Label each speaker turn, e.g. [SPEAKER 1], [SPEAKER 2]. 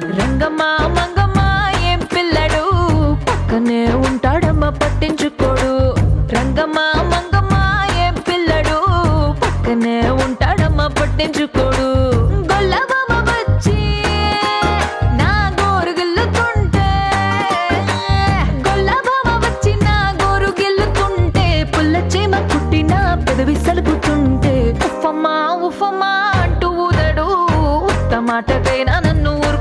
[SPEAKER 1] రంగమ్మా మంగమ్మా ఏం పిల్లడు పక్కనే ఉంటాడమ్మా పట్టించుకోడు. రంగమ్మా మంగమ్మా ఏం పిల్లడు పక్కనే ఉంటాడమ్మా పట్టించుకోడు. గొల్లబామ వచ్చి నా గోరు గిల్లుతుంటే, గొల్లబామ వచ్చి నా గోరు గిల్లుతుంటే పుల్ల చీమ కుట్టిన పెదవి సలుపు